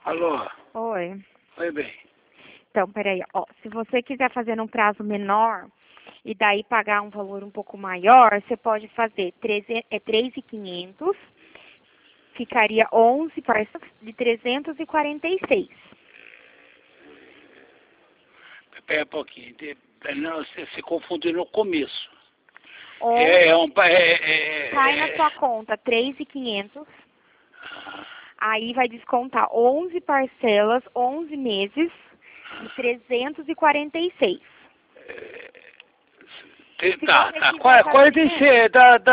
Alô? Oi. Oi, bem. Então, peraí, ó. Se você quiser fazer num prazo menor e daí pagar um valor um pouco maior, você pode fazer 3.500, ficaria 11 parcelas de 346. Espera um pouquinho. Não, você se confundiu no começo. Cai na É... sua conta 3.500, aí vai descontar 11 parcelas, 11 meses de 346. Tá. Quiser 46,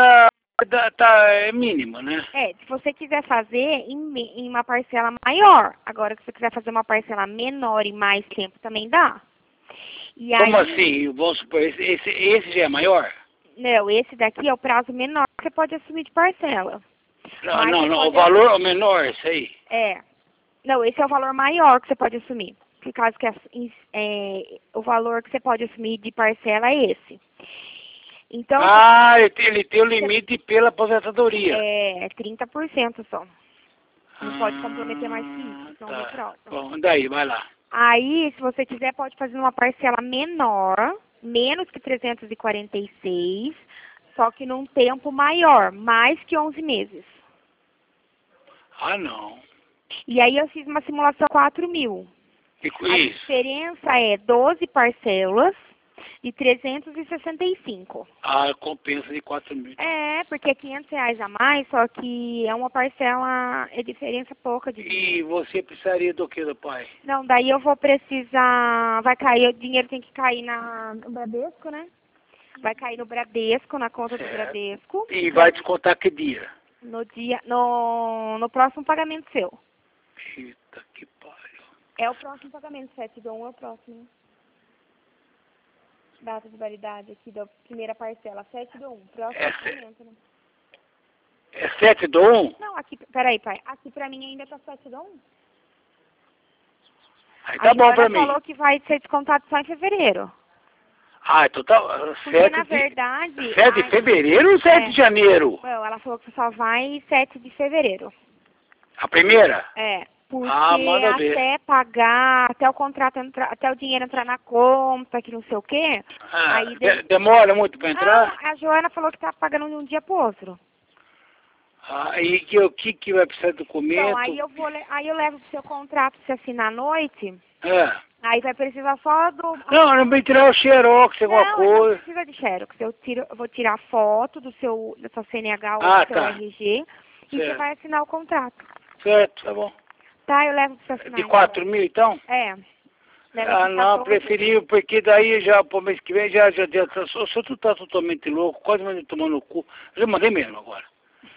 é mínimo, né? se você quiser fazer em uma parcela maior. Agora, se você quiser fazer uma parcela menor e mais tempo, também dá. E Como aí, assim? Vamos supor, esse já é maior? não, esse daqui é o prazo menor que você pode assumir de parcela. Não, Mas não, você não, o pode valor é o menor, isso aí. Não, esse é o valor maior que você pode assumir. Por causa que o valor que você pode assumir de parcela é esse. Então, Ele tem o limite pela aposentadoria. é 30% só. Não pode comprometer mais que isso, senão Tá. reprova. Bom, daí, vai lá. Aí, se você quiser, pode fazer uma parcela menor, menos que 346, só que num tempo maior, mais que 11 meses. Ah, não. E aí eu fiz uma simulação 4.000. A Isso. diferença é 12 parcelas de 365. Compensa de 4.000. Porque é R$ 500 a mais, só que é uma parcela, é diferença pouca de dinheiro. E você precisaria do que, do pai? Não, daí eu vou precisar, vai cair, o dinheiro tem que cair no Bradesco, né? Vai cair no Bradesco, na conta do Bradesco. E vai descontar que dia? No próximo pagamento seu. Eita, que pariu. É o próximo pagamento, 7/1 é o próximo. Data de validade aqui da primeira parcela, 7/1. Próximo pagamento, né? É 7/1? Não, aqui, peraí, pai. Aqui pra mim ainda tá 7/1. Aí tá bom pra mim. falou que vai ser descontado só em fevereiro. Então tá. Porque, na verdade... 7 de fevereiro ou 7 de janeiro? Ela falou que só vai 7 de fevereiro. A primeira? Porque manda ver. até pagar, até o contrato entrar, até o dinheiro entrar na conta, que não sei o quê. Aí demora muito pra entrar? A Joana falou que tá pagando de um dia pro outro. E o que vai precisar de documento? Então, aí eu levo pro seu contrato pra você assinar à noite. É. Aí vai precisar só do... Não vai tirar o xerox, alguma Não, coisa. não precisa de xerox. Eu vou tirar foto da sua CNH ou do seu RG e você vai assinar o contrato. Certo, tá bom. Tá, eu levo pra você assinar. De 4.000, então? Não, preferível, porque daí já, pro mês que vem, já se tu tá totalmente louco, quase me tomando no cu. Já mandei mesmo agora.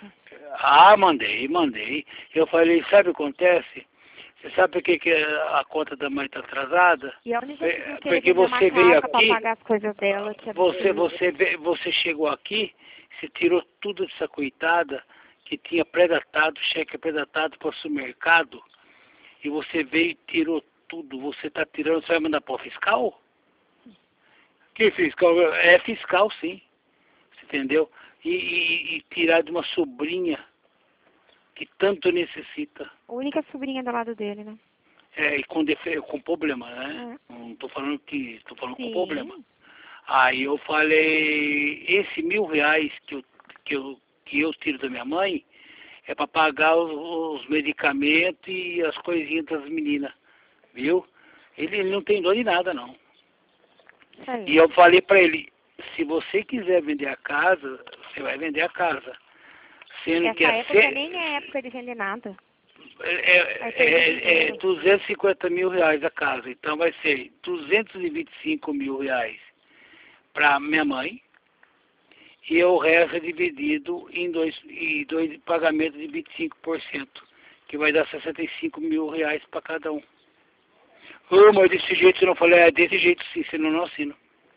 Mandei. Eu falei, sabe o que acontece? Você sabe por que a conta da mãe tá atrasada? E a única Porque você veio aqui, pra pagar as coisas dela, você chegou aqui, você tirou tudo dessa coitada que tinha pré-datado, cheque pré-datado para o supermercado, e você veio e tirou tudo. Você tá tirando, você vai mandar para o fiscal? Que fiscal? É fiscal, sim. Você entendeu? E tirar de uma sobrinha que tanto necessita. A única sobrinha do lado dele, né? E com problema, né? Não tô falando com problema. Aí eu falei, esse R$ 1.000 que eu tiro da minha mãe é para pagar os medicamentos e as coisinhas das meninas, viu? Ele não tem dor de nada, não. E eu falei para ele, se você quiser vender a casa, você vai vender a casa. Sendo que nem é época de vender nada. É R$ 250 mil a casa. Então vai ser R$ 225 mil para minha mãe. E o resto é dividido em dois pagamentos de 25%, que vai dar R$ 65 mil para cada um. Mas desse jeito eu não falei, desse jeito sim, senão eu não assino.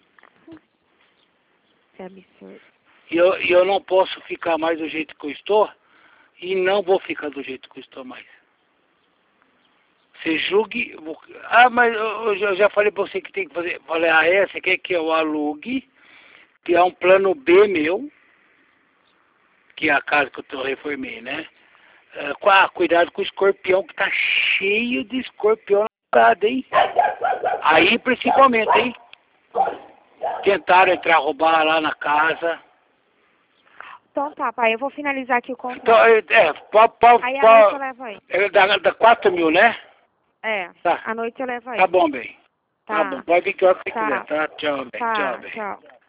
Que absurdo. E eu não posso ficar mais do jeito que eu estou, e não vou ficar do jeito que eu estou mais. Você julgue... mas eu já falei para você que tem que fazer... Falei, você quer que eu alugue, que é um plano B meu, que é a casa que eu reformei, né? Cuidado com o escorpião, que tá cheio de escorpião na casa, hein? Aí, principalmente, hein? Tentaram entrar, roubar lá na casa. Então tá, pai, eu vou finalizar aqui o contrato. Então, Aí à noite eu levo aí. Dá 4 mil, né? Tá. À noite eu levo aí. Tá bom, bem. Tá Bom. Pode vir que hora que você tá. quiser, tá? Tchau, bem. Tá, Tchau, bem. tchau.